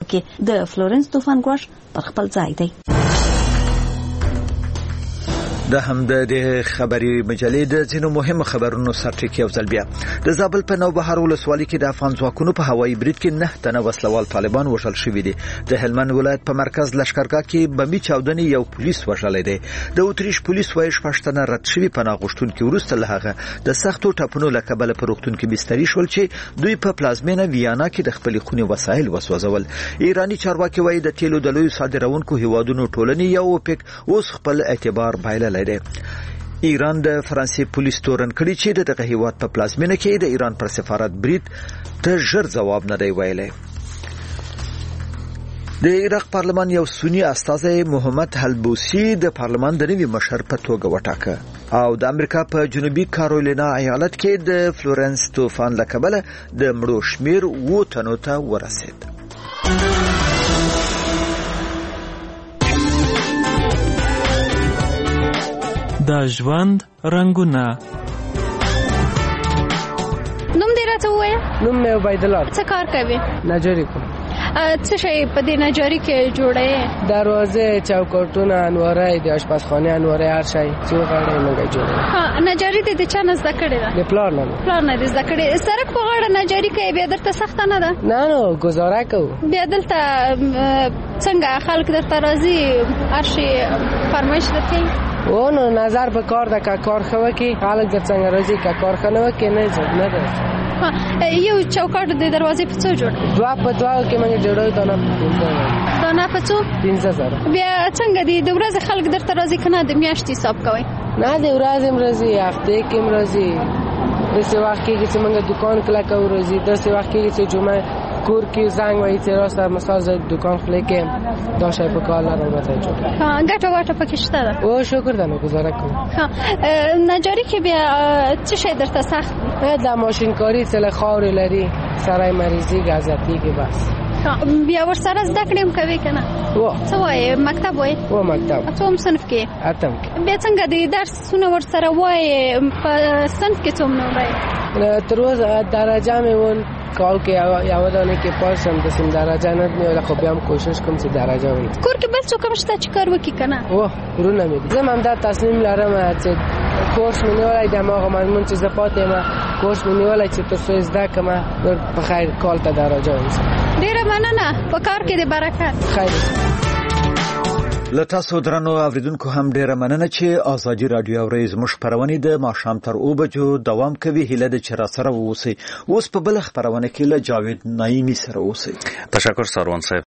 کې د فلورنس طوفان ګواښ پر خپل ځای دی. د هم د خبري مجلې د ځینو مهمو خبرونو سرټکی او ځلبیا د زابل په نوبهار ولسوالۍ کې د افغان ځواکونو په هوایي برید کې 9 تنه وسلوال طالبان وژل شوي دي. د هلمند ولایت په مرکز لشکرګاه کې بمبي چاودنې یو پولیس وژل دی. د اتریش پولیس وایي شپږتنه رد شوي پناه غوښتونکي وروسته له هغه د سختو ټاپونو له کبله په روغتون کې بستري شول چې دوی په پلازمینه ویانا کې د خپل خوني وسایل وسوځول. ایرانی چارواکي وایي د تیلو د لوی صادرونکو هیوادونو ټولنې یو اوپک اوس خپل اعتبار بایللی دی. ایران د فرانسې پولیس تورن کړي چې دغه هیواد په پلازمینه کې د ایران پر سفارت برید ته ژر جواب نه دی ویلی. د عراق پارلمان یو سنی استازی محمد حلبوسی د پارلمان د نوي مشر په توګه وټاکه او د امریکا په جنوبي کارولینا ایالت کې د فلورنس طوفان له کبله د مړو شمیر 7 تنو ته ورسید. د ژوند رنگونه. نوم دې راته ووایه. نوم مې عبید الله. څه کار کوي؟ نجاری کوم. څه شی په دې نجاری کې جوړه؟ دروازه، چوکاټونه، انواره، د آشپزخانه انواره، هر شی چې غواړې موږ جوړوو. ها، نجاری دې چا نه زده کړې ده؟ د پلان نه دې زده کړې. سړک په غاړه نجاری کوي، بیا درته سخت نه ده؟ نه گزاره کوو. بیا دلته څنګه خلک درته راځي، هر شی فرمایش درته؟ نو نظر به کار ده که کار خواه که خلق در څنګه راځي که کار خنوه که نه ده. یو چوکاټ د دروازې په څو جوړ؟ دوا په دوا کې موږ جوړو دانه په څو؟ 15,000. بیا څنګه دی د ورځې خلک درته راځي کنه د میاشتې حساب کوي؟ نه د ورځې مرزي، هفته کې مرزي، داسې وخت کې چې موږ دکان کله کوو راځي، داسې وخت کې چې جمعه کور کې زنګ وایي چې راسته مثلا دکان خلک دا شی په کار لرم راته جوړ. ګټه واټه پکې شته ده؟ او شکر ده نو گزاره کوم. نجاری کې بیا څه شی درته سخت دی؟ د ماشین کاری څه خاورې لري، سرای مریضي غزتی کې بس. بیا ورسره زده کړې هم کوي کنه؟ څه وایي مکتب وایي؟ مکتب. څوم صنف کې؟ اتم کې. بیا څنګه د درسونه ورسره وایي په صنف کې څوم نه وایي؟ تر اوسه درجه مې ون کال کې یو دانه کې پاسم دسم درجه نه میوله، خو بیا هم کوشش کوم چې درجه ونی. کور کې بل څوک هم شته چې کار وکړي کنه؟ ورونه مې زه هم دا تصمیم لرم چې کورس مې نیولای د ماغه مضمون چې زپاتې ما کورس مې نیولای چې تر څو زده کما په خیر کال ته درجه ونیسم. ډیره مننه، په کار کې د برکت. خیر. لتاسو درنو اوریدونکو هم ډیره مننه چې ازادي رادیو اوري زموږ خبرونه د ماښام تر 2 بجو دوام کوي. هیله د چر سره اوسئ. اوس په بل خبرونه کې له جاوید نایمی سره اوسئ. تشکر سروان صاحب.